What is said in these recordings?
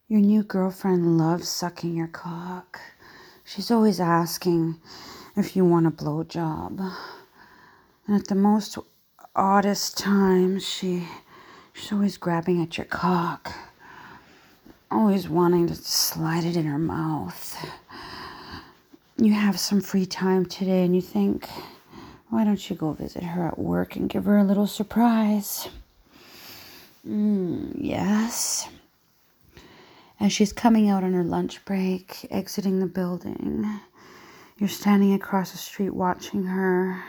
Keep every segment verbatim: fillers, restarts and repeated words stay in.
Your new girlfriend loves sucking your cock. She's always asking if you want a blowjob. And at the most oddest times, she she's always grabbing at your cock. Always wanting to slide it in her mouth. You have some free time today and you think, why don't you go visit her at work and give her a little surprise? Mm, yes. As she's coming out on her lunch break, exiting the building, you're standing across the street watching her.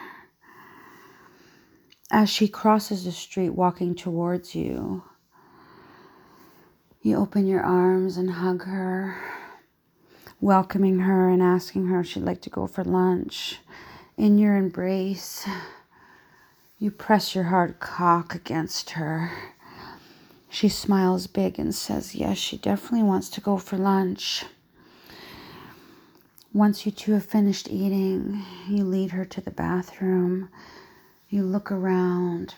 As she crosses the street walking towards you, you open your arms and hug her, welcoming her and asking her if she'd like to go for lunch. In your embrace, you press your hard cock against her. She smiles big and says, yes, she definitely wants to go for lunch. Once you two have finished eating, you lead her to the bathroom. You look around.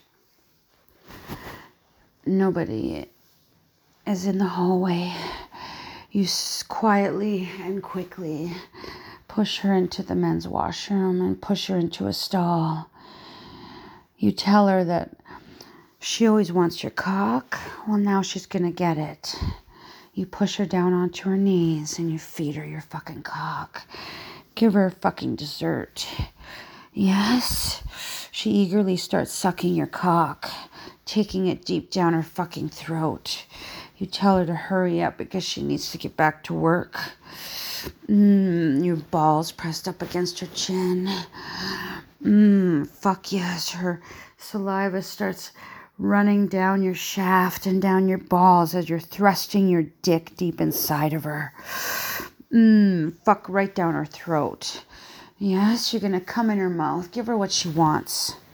Nobody is in the hallway. You quietly and quickly push her into the men's washroom and push her into a stall. You tell her that she always wants your cock. Well, now she's going to get it. You push her down onto her knees and you feed her your fucking cock. Give her fucking dessert. Yes? She eagerly starts sucking your cock, taking it deep down her fucking throat. You tell her to hurry up because she needs to get back to work. Mmm, your balls pressed up against her chin. Mmm, fuck yes. Her saliva starts running down your shaft and down your balls as you're thrusting your dick deep inside of her. Mmm, fuck right down her throat. Yes, you're gonna come in her mouth. Give her what she wants.